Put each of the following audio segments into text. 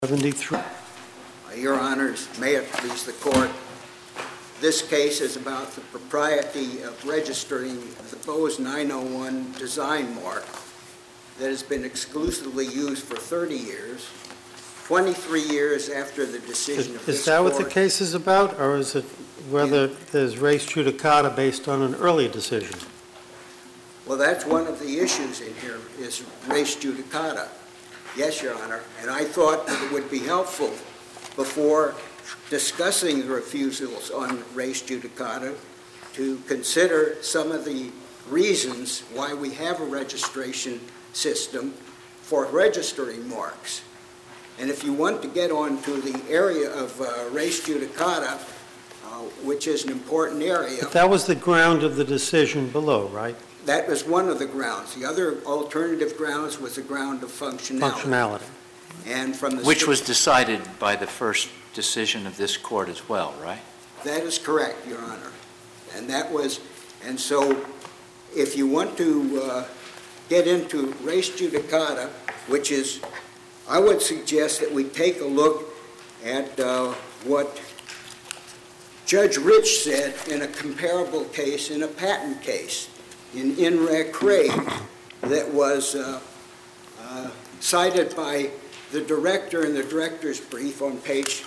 73. Your Honors, may it please the Court, this case is about the propriety of registering the Bose 901 design mark that has been exclusively used for 30 years, 23 years after the decision of this Court. Is that what the case is about, or is it whether there's res judicata based on an early decision? Well, that's one of the issues in here, is res judicata. Yes, Your Honor, and I thought that it would be helpful before discussing the refusals on res judicata to consider some of the reasons why we have a registration system for registering marks. And if you want to get on to the area of res judicata, which is an important area. But that was the ground of the decision below, right? That was one of the grounds. The other alternative grounds was the ground of functionality. And from the which was decided by the first decision of this Court as well, right? That is correct, Your Honor. And that was, and so if you want to get into res judicata, which is, I would suggest that we take a look at what Judge Rich said in a comparable case, in a patent case, in re Craig, that was cited by the director in the director's brief on page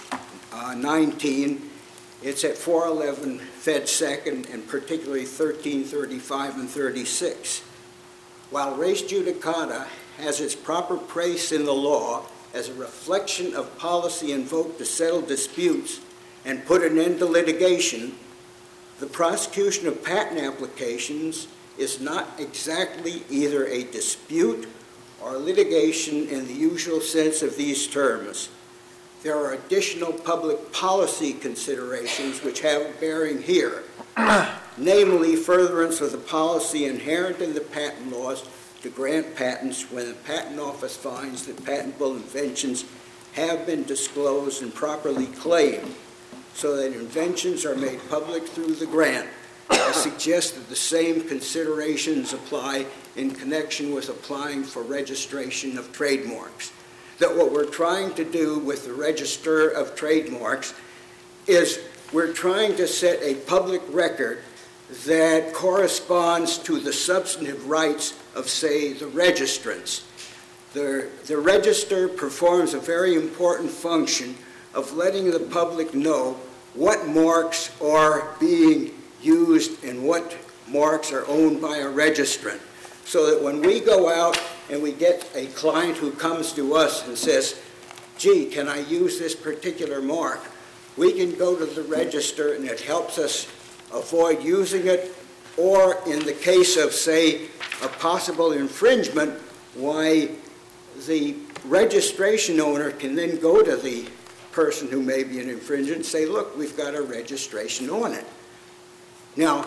19. It's at 411 Fed 2nd, and particularly 1335 and 36. While res judicata has its proper place in the law as a reflection of policy invoked to settle disputes and put an end to litigation, the prosecution of patent applications is not exactly either a dispute or litigation in the usual sense of these terms. There are additional public policy considerations which have bearing here, namely furtherance of the policy inherent in the patent laws to grant patents when the Patent Office finds that patentable inventions have been disclosed and properly claimed, so that inventions are made public through the grant. I suggest that the same considerations apply in connection with applying for registration of trademarks. That what we're trying to do with the Register of Trademarks is we're trying to set a public record that corresponds to the substantive rights of, say, the registrants. The register performs a very important function of letting the public know what marks are being used and what marks are owned by a registrant, so that when we go out and we get a client who comes to us and says, gee, can I use this particular mark? We can go to the register and it helps us avoid using it, or in the case of, say, a possible infringement, why the registration owner can then go to the person who may be an infringer and say, look, we've got a registration on it. Now,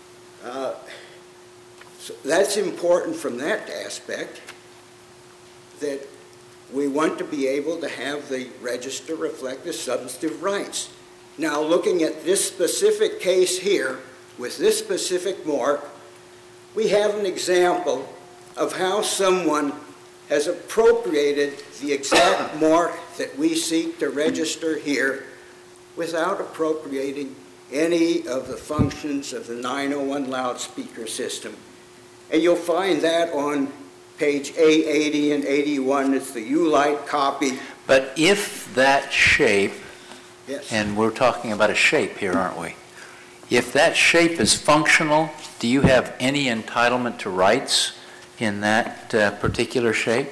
so that's important from that aspect, that we want to be able to have the register reflect the substantive rights. Now, looking at this specific case here, with this specific mark, we have an example of how someone has appropriated the exact mark that we seek to register here without appropriating any of the functions of the 901 loudspeaker system. And you'll find that on page A80 and 81. It's the U-Light copy. But if that shape, yes, and we're talking about a shape here, aren't we? If that shape is functional, do you have any entitlement to rights in that particular shape?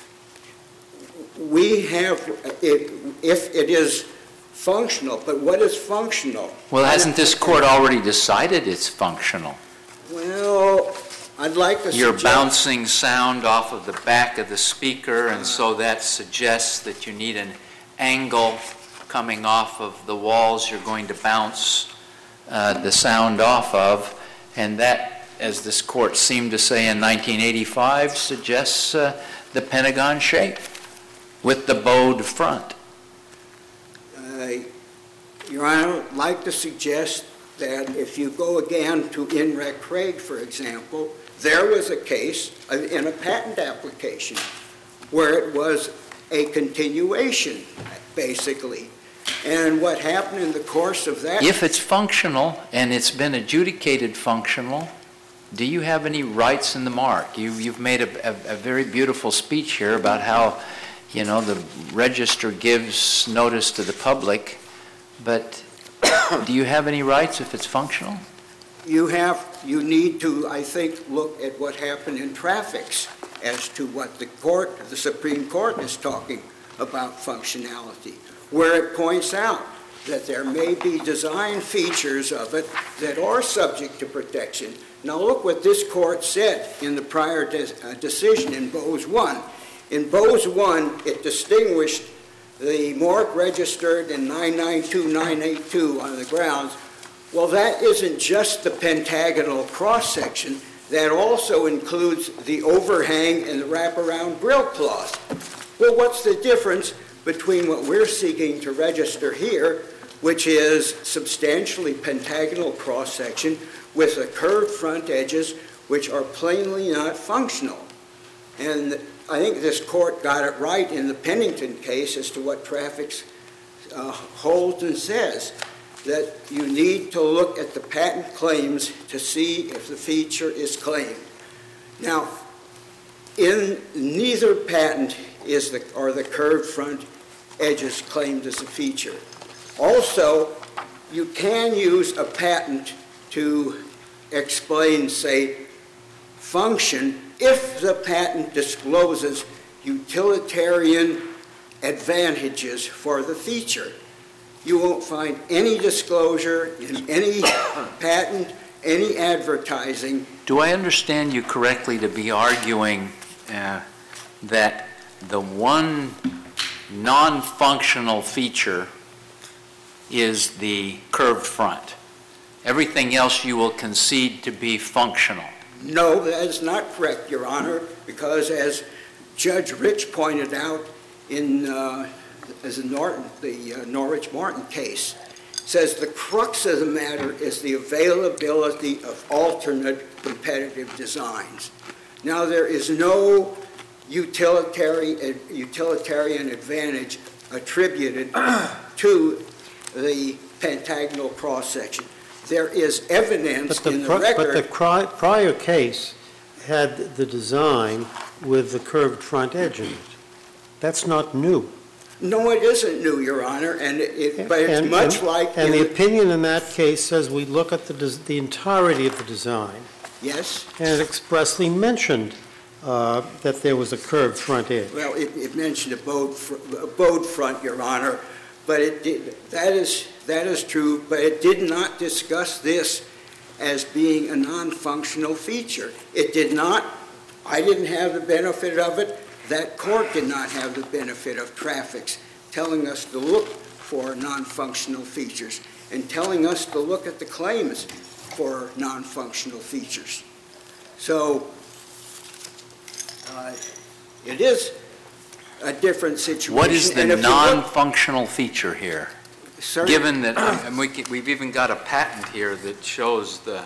We have, if it is functional, but what is functional? Well, hasn't this Court already decided it's functional? Well, I'd like to You're suggest bouncing sound off of the back of the speaker, and so that suggests that you need an angle coming off of the walls you're going to bounce the sound off of, and that, as this Court seemed to say in 1985, suggests the Pentagon shape with the bowed front. Your Honor, I'd like to suggest that if you go again to In Re Craig, for example, there was a case in a patent application where it was a continuation, basically. And what happened in the course of that... If it's functional and it's been adjudicated functional, do you have any rights in the mark? You've made a very beautiful speech here about how, you know, the register gives notice to the public, but do you have any rights if it's functional? You need to, I think, look at what happened in traffics as to what the Supreme Court is talking about functionality, where it points out that there may be design features of it that are subject to protection. Now look what this court said in the prior decision in Bose 1. In Bose 1, it distinguished the mark registered in 992-982 on the grounds, well, that isn't just the pentagonal cross-section, that also includes the overhang and the wraparound grill cloth. Well, what's the difference between what we're seeking to register here, which is substantially pentagonal cross-section with the curved front edges, which are plainly not functional? And I think this court got it right in the Pennington case as to what traffics holds and says, that you need to look at the patent claims to see if the feature is claimed. Now, in neither patent are the curved front edges claimed as a feature. Also, you can use a patent to explain, say, function if the patent discloses utilitarian advantages for the feature. You won't find any disclosure in any patent, any advertising. Do I understand you correctly to be arguing that the one non-functional feature is the curved front? Everything else you will concede to be functional? No, that is not correct, Your Honor, because as Judge Rich pointed out in the Norwich Martin case, says the crux of the matter is the availability of alternate competitive designs. Now, there is no utilitarian advantage attributed to the pentagonal cross-section. There is evidence in the record... But the prior case had the design with the curved front edge in it. That's not new. No, it isn't new, Your Honor, but it's much like... And the opinion in that case says we look at the entirety of the design. Yes. And it expressly mentioned that there was a curved front edge. Well, it mentioned a bowed front, Your Honor, but that is true, but it did not discuss this as being a non-functional feature. It did not. I didn't have the benefit of it. That court did not have the benefit of traffics telling us to look for non-functional features and telling us to look at the claims for non-functional features. So it is a different situation. What is the non-functional feature here? Sir? Given that we've even got a patent here that shows the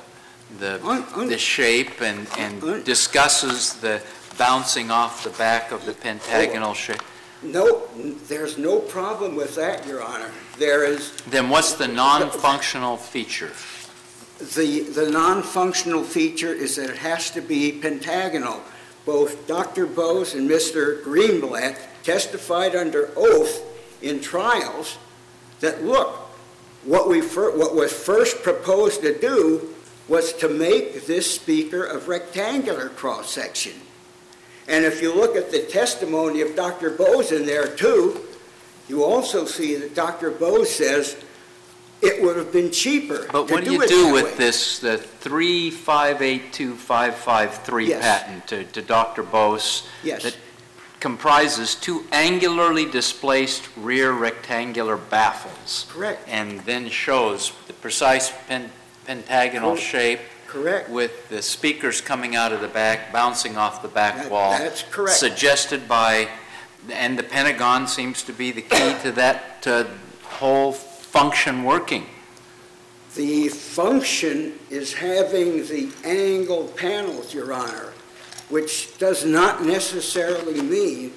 shape and discusses the bouncing off the back of the pentagonal shape. No, there's no problem with that, Your Honor. There is... Then what's the non-functional feature? The non-functional feature is that it has to be pentagonal. Both Dr. Bose and Mr. Greenblatt testified under oath in trials that, look, what was first proposed to do was to make this speaker a rectangular cross-section. And if you look at the testimony of Dr. Bose in there, too, you also see that Dr. Bose says it would have been cheaper to do it that way. But what do you do with this, the 3582553 Yes. patent to Dr. Bose? Yes. That comprises two angularly displaced rear rectangular baffles. Correct. And then shows the precise pentagonal shape. Correct. With the speakers coming out of the back, bouncing off the back wall. That's correct. Suggested by, and the Pentagon seems to be the key to that whole function working. The function is having the angled panels, Your Honor, which does not necessarily mean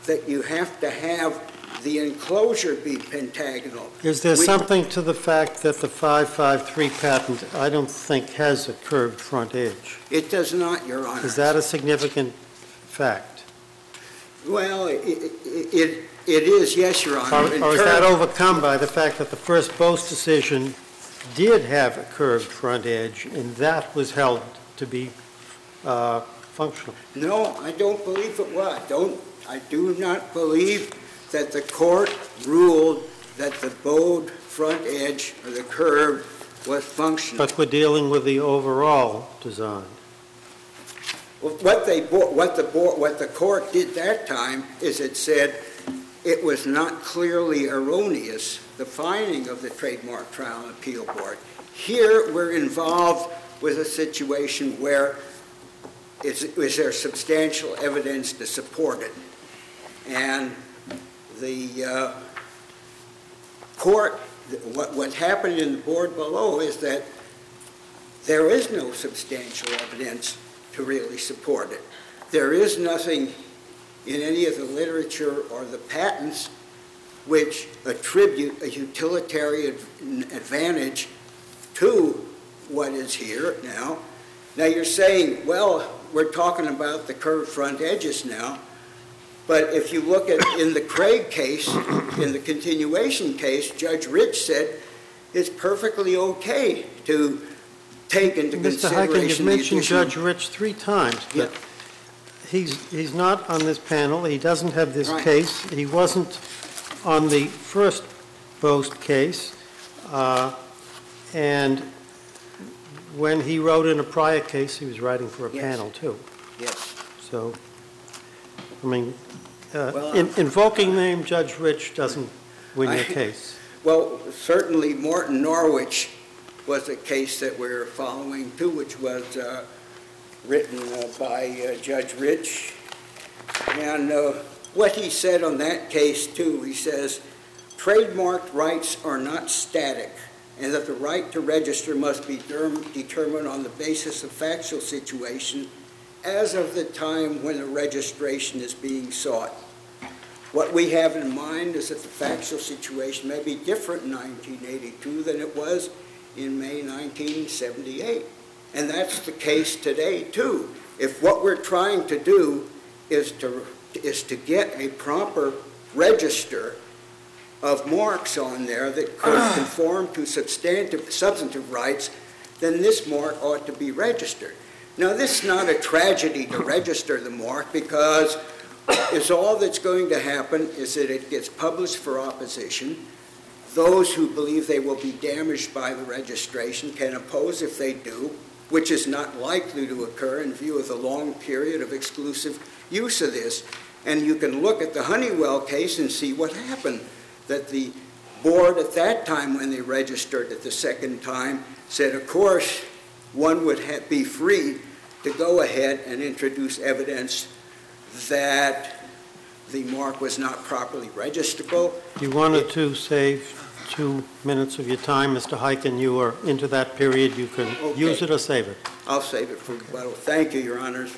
that you have to have the enclosure be pentagonal. Is there something to the fact that the 553 patent, I don't think, has a curved front edge? It does not, Your Honor. Is that a significant fact? Well, it is, yes, Your Honor. Or is that overcome by the fact that the first Bose decision did have a curved front edge, and that was held to be functional? No, I don't believe it was. I do not believe that the court ruled that the bowed front edge or the curve was functional. But we're dealing with the overall design. What the court did that time is it said it was not clearly erroneous, the finding of the Trademark Trial and Appeal Board. Here, we're involved with a situation where is there substantial evidence to support it? And the court, what happened in the board below is that there is no substantial evidence to really support it. There is nothing in any of the literature or the patents which attribute a utilitarian advantage to what is here now. Now you're saying, well, we're talking about the curved front edges now, but if you look at in the Craig case, in the continuation case, Judge Rich said it's perfectly okay to take into Mr. consideration Heiken, you've mentioned additional... Judge Rich 3 times, but he's not on this panel. He doesn't have this Right. case. He wasn't on the first Bose case. And when he wrote in a prior case, he was writing for a Yes. panel, too. Yes. So, I mean, Well, invoking the name Judge Rich doesn't win your case. Well, certainly Morton Norwich was a case that we're following too, which was written by Judge Rich. And what he said on that case too, he says, trademarked rights are not static, and that the right to register must be determined on the basis of factual situation as of the time when the registration is being sought. What we have in mind is that the factual situation may be different in 1982 than it was in May 1978. And that's the case today, too. If what we're trying to do is to get a proper register of marks on there that could conform to substantive rights, then this mark ought to be registered. Now, this is not a tragedy to register the mark, because it's all that's going to happen is that it gets published for opposition. Those who believe they will be damaged by the registration can oppose if they do, which is not likely to occur in view of the long period of exclusive use of this. And you can look at the Honeywell case and see what happened, that the board at that time when they registered it the second time said, of course, one would be free to go ahead and introduce evidence that the mark was not properly registrable. You wanted to save 2 minutes of your time, Mr. Heiken. You are into that period. You can use it or save it. I'll save it for rebuttal. Thank you, Your Honors.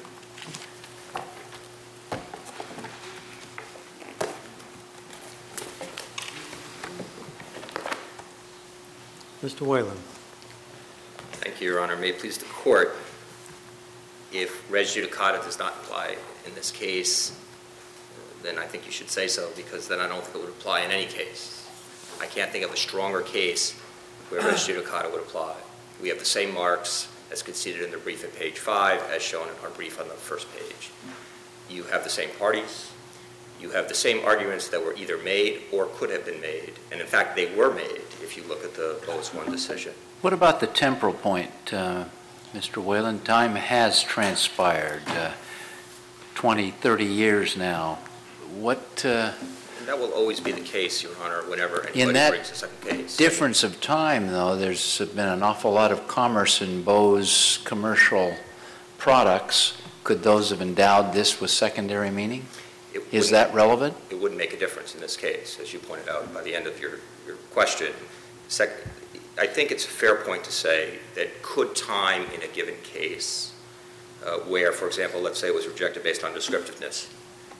Mr. Whalen. Thank you, Your Honor. May it please the Court, if res judicata does not apply in this case, then I think you should say so, because then I don't think it would apply in any case. I can't think of a stronger case where res judicata would apply. We have the same marks as conceded in the brief at page 5, as shown in our brief on the first page. You have the same parties. You have the same arguments that were either made or could have been made. And in fact, they were made if you look at the Bose 1 decision. What about the temporal point, Mr. Whalen? Time has transpired, 20, 30 years now. What... And that will always be the case, Your Honor, whenever In anybody that brings a second case. difference of time, though, there's been an awful lot of commerce in Bose commercial products. Could those have endowed this with secondary meaning? Is that relevant? It wouldn't make a difference in this case, as you pointed out by the end of your question. I think it's a fair point to say that could time in a given case where, for example, let's say it was rejected based on descriptiveness,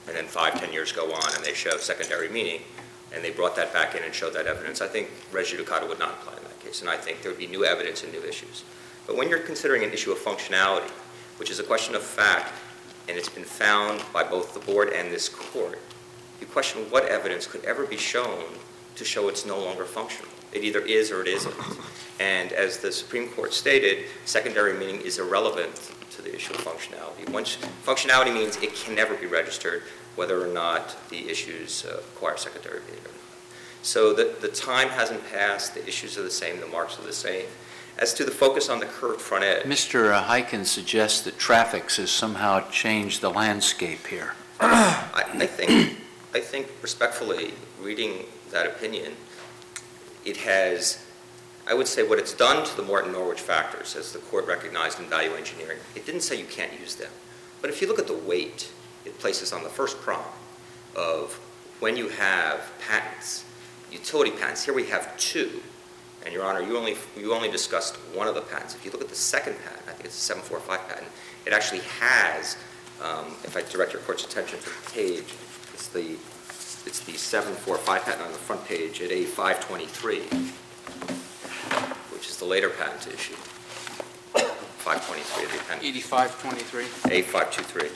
and then 5-10 years go on and they show secondary meaning, and they brought that back in and showed that evidence, I think res judicata would not apply in that case, and I think there would be new evidence and new issues. But when you're considering an issue of functionality, which is a question of fact, and it's been found by both the board and this court, you question what evidence could ever be shown to show it's no longer functional. It either is or it isn't. And as the Supreme Court stated, secondary meaning is irrelevant to the issue of functionality. Once functionality means it can never be registered, whether or not the issues acquire secondary meaning or not. So the time hasn't passed, the issues are the same, the marks are the same. As to the focus on the curved front edge. Mr. Hyken suggests that traffic has somehow changed the landscape here. I think respectfully, reading that opinion, it has, I would say what it's done to the Morton-Norwich factors, as the court recognized in value engineering, it didn't say you can't use them. But if you look at the weight it places on the first prong of when you have patents, utility patents, here we have two. And Your Honor, you only discussed one of the patents. If you look at the second patent, I think it's the 745 patent, it actually has, if I direct your court's attention to the page, it's the 745 patent on the front page at A523, which is the later patent issue. 523 of the appendix. 8523? A523.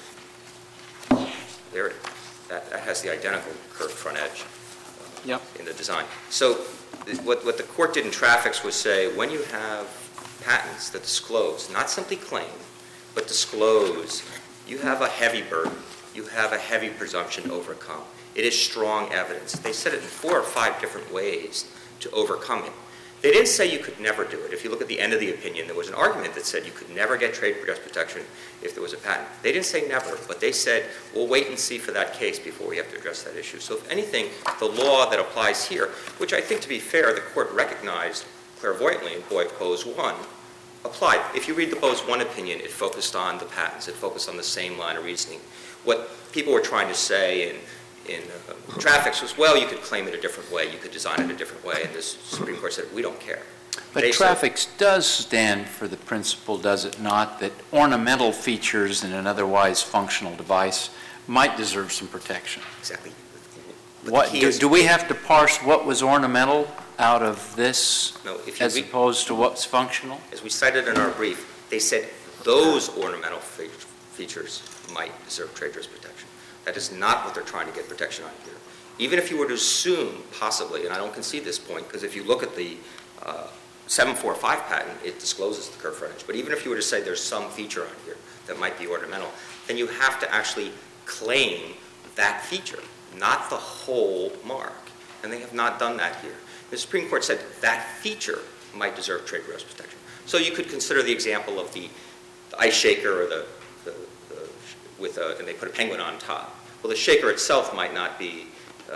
There, that has the identical curved front edge in the design. So what the court did in traffics was say, when you have patents that disclose, not simply claim, but disclose, you have a heavy burden. You have a heavy presumption to overcome. It is strong evidence. They said it in 4 or 5 different ways to overcome it. They didn't say you could never do it. If you look at the end of the opinion, there was an argument that said you could never get trade dress protection if there was a patent. They didn't say never, but they said, we'll wait and see for that case before we have to address that issue. So if anything, the law that applies here, which I think to be fair, the court recognized clairvoyantly in Bose 1, applied. If you read the Bose 1 opinion, it focused on the patents. It focused on the same line of reasoning. What people were trying to say in traffics was, well, you could claim it a different way, you could design it a different way, and the Supreme Court said, we don't care. But traffics does stand for the principle, does it not, that ornamental features in an otherwise functional device might deserve some protection? Exactly. Do we have to parse what was ornamental out of this no, if as opposed to what's functional? As we cited in our brief, they said those ornamental features might deserve trade dress protection. That is not what they're trying to get protection on here. Even if you were to assume, possibly, and I don't concede this point, because if you look at the 745 patent, it discloses the curved front edge. But even if you were to say there's some feature on here that might be ornamental, then you have to actually claim that feature, not the whole mark. And they have not done that here. The Supreme Court said that feature might deserve trade dress protection. So you could consider the example of the ice shaker or and they put a penguin on top. Well, the shaker itself might not be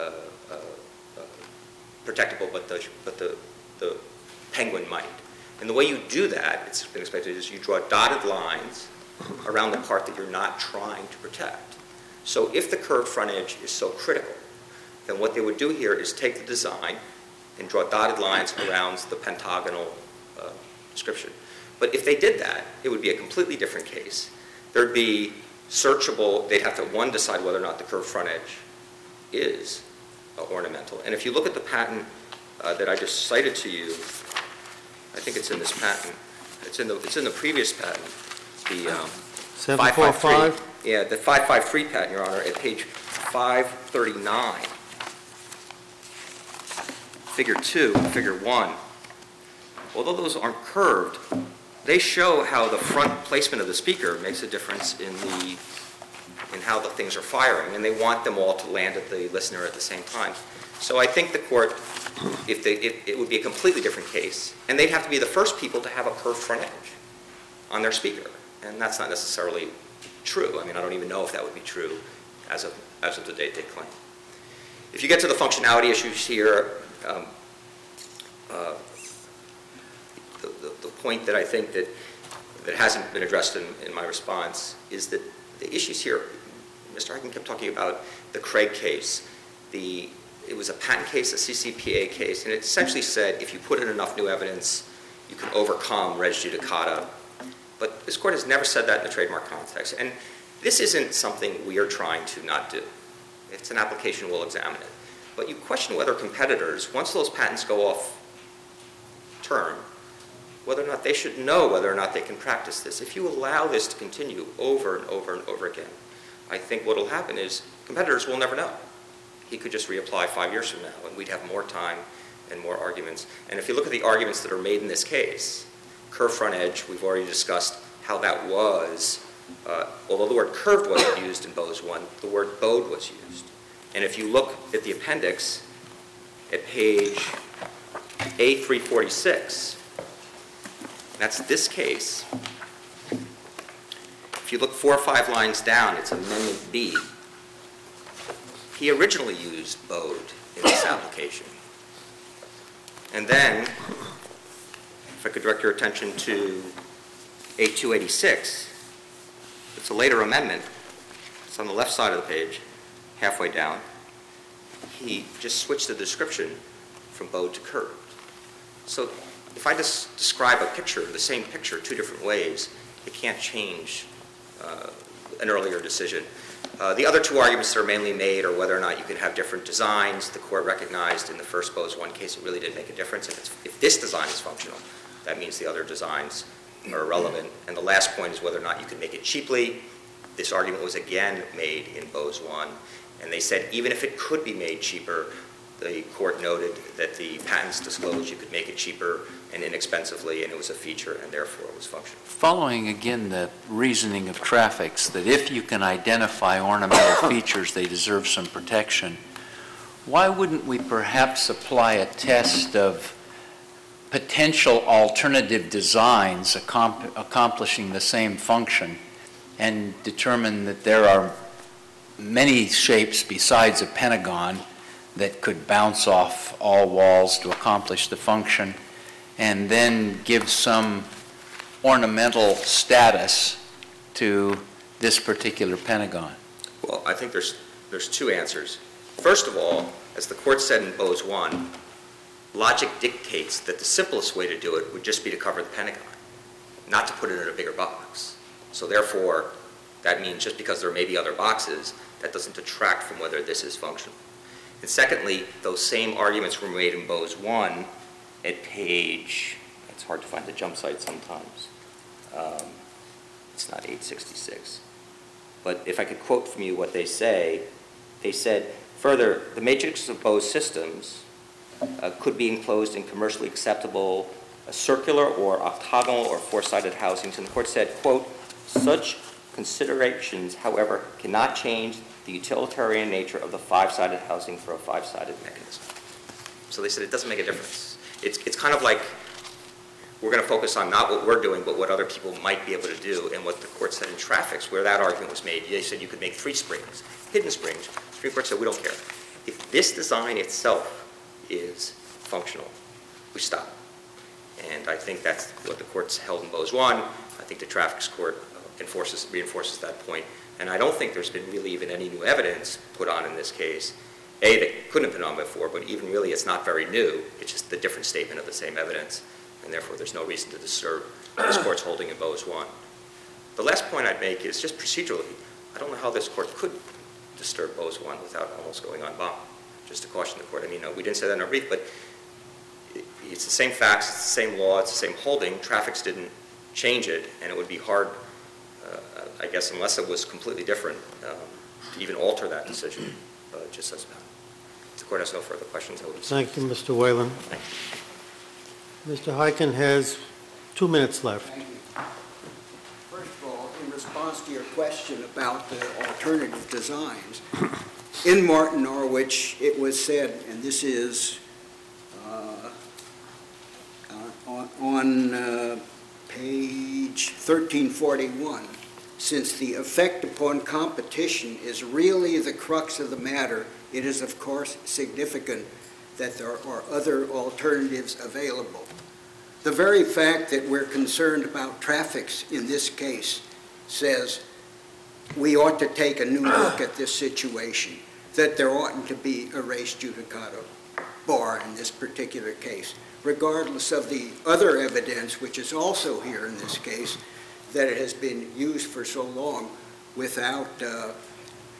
protectable, but the penguin might. And the way you do that, it's been expected, is you draw dotted lines around the part that you're not trying to protect. So if the curved front edge is so critical, then what they would do here is take the design and draw dotted lines around the pentagonal description. But if they did that, it would be a completely different case. There'd be searchable, they'd have to, one, decide whether or not the curved front edge is ornamental. And if you look at the patent that I just cited to you, I think it's in this patent, it's in the previous patent, the 745? Yeah, the 553 patent, Your Honor, at page 539, figure 2, figure 1. Although those aren't curved, they show how the front placement of the speaker makes a difference in how the things are firing, and they want them all to land at the listener at the same time. So I think the court, it would be a completely different case, and they'd have to be the first people to have a curved front edge on their speaker, and that's not necessarily true. I mean, I don't even know if that would be true as of the date they claim. If you get to the functionality issues here, the point that I think that hasn't been addressed in my response is that the issues here, Mr. Hyken kept talking about the Craig case. It was a patent case, a CCPA case, and it essentially said if you put in enough new evidence, you can overcome res judicata. But this court has never said that in the trademark context. And this isn't something we are trying to not do. It's an application, we'll examine it. But you question whether competitors, once those patents go off term, whether or not they should know whether or not they can practice this. If you allow this to continue over and over and over again, I think what will happen is competitors will never know. He could just reapply 5 years from now, and we'd have more time and more arguments. And if you look at the arguments that are made in this case, curved front edge, we've already discussed how that was, although the word curved wasn't used in Bose 1, the word bowed was used. And if you look at the appendix at page A346, that's this case. If you look 4 or 5 lines down, it's Amendment B. He originally used bowed in this application. And then, if I could direct your attention to A286, it's a later amendment. It's on the left side of the page, halfway down. He just switched the description from bowed to curved. So if I just describe a picture, the same picture, 2 different ways, it can't change an earlier decision. The other 2 arguments that are mainly made are whether or not you can have different designs. The court recognized in the first Bose 1 case it really didn't make a difference. If this design is functional, that means the other designs are irrelevant. And the last point is whether or not you can make it cheaply. This argument was again made in Bose 1. And they said even if it could be made cheaper, the court noted that the patents disclosed you could make it cheaper and inexpensively, and it was a feature, and therefore it was functional. Following again the reasoning of Traffics, that if you can identify ornamental features, they deserve some protection, why wouldn't we perhaps apply a test of potential alternative designs accomplishing the same function and determine that there are many shapes besides a pentagon that could bounce off all walls to accomplish the function, and then give some ornamental status to this particular pentagon? Well, I think there's 2 answers. First of all, as the court said in Bose 1, logic dictates that the simplest way to do it would just be to cover the pentagon, not to put it in a bigger box. So therefore, that means just because there may be other boxes, that doesn't detract from whether this is functional. And secondly, those same arguments were made in Bose 1 at page, it's hard to find the jump site sometimes. It's not 866. But if I could quote from you what they said, further, the matrix of Bose systems could be enclosed in commercially acceptable circular or octagonal or 4-sided housings. And the court said, quote, such considerations, however, cannot change the utilitarian nature of the 5-sided housing for a 5-sided mechanism. So they said it doesn't make a difference. It's kind of like we're going to focus on not what we're doing, but what other people might be able to do. And what the court said in Traffics, where that argument was made, they said you could make 3 springs, hidden springs. The Supreme Court said we don't care. If this design itself is functional, we stop. And I think that's what the court's held in Bose 1. I think the Traffics court reinforces that point. And I don't think there's been really even any new evidence put on in this case. That couldn't have been on before, but even really it's not very new. It's just a different statement of the same evidence, and therefore there's no reason to disturb this court's holding in Bose 1. The last point I'd make is just procedurally. I don't know how this court could disturb Bose 1 without almost going en banc. Just to caution the court. I mean, we didn't say that in our brief, but it's the same facts, it's the same law, it's the same holding. Traffics didn't change it, and it would be hard, I guess, unless it was completely different, to even alter that decision, just as bad. If the court has no further questions, I would Thank you, Mr. Whalen. Mr. Hyken has 2 minutes left. Thank you. First of all, in response to your question about the alternative designs, in Martin Norwich, it was said, and this is on page 1341, since the effect upon competition is really the crux of the matter, it is of course significant that there are other alternatives available. The very fact that we're concerned about Traffics in this case says we ought to take a new look at this situation, that there oughtn't to be a res judicata bar in this particular case, regardless of the other evidence, which is also here in this case, that it has been used for so long without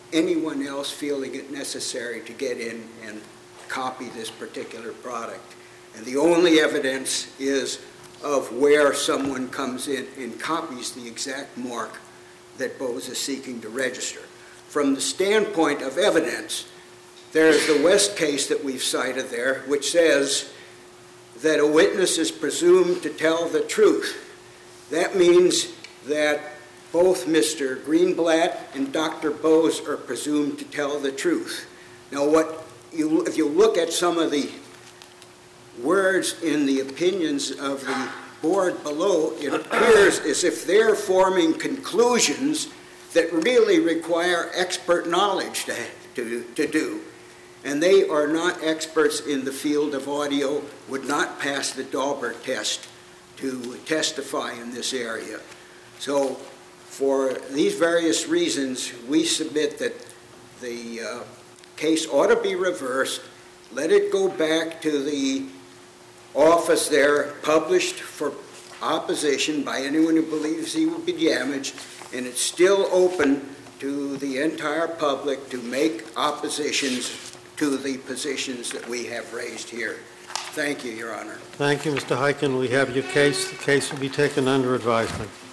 anyone else feeling it necessary to get in and copy this particular product. And the only evidence is of where someone comes in and copies the exact mark that Bose is seeking to register. From the standpoint of evidence, there's the West case that we've cited there, which says that a witness is presumed to tell the truth. That means that both Mr. Greenblatt and Dr. Bose are presumed to tell the truth. Now, if you look at some of the words in the opinions of the board below, it appears as if they're forming conclusions that really require expert knowledge to do. And they are not experts in the field of audio, would not pass the Daubert test to testify in this area. So for these various reasons, we submit that the case ought to be reversed, let it go back to the office there, published for opposition by anyone who believes he will be damaged, and it's still open to the entire public to make oppositions to the positions that we have raised here. Thank you, Your Honor. Thank you, Mr. Hyken. We have your case. The case will be taken under advisement.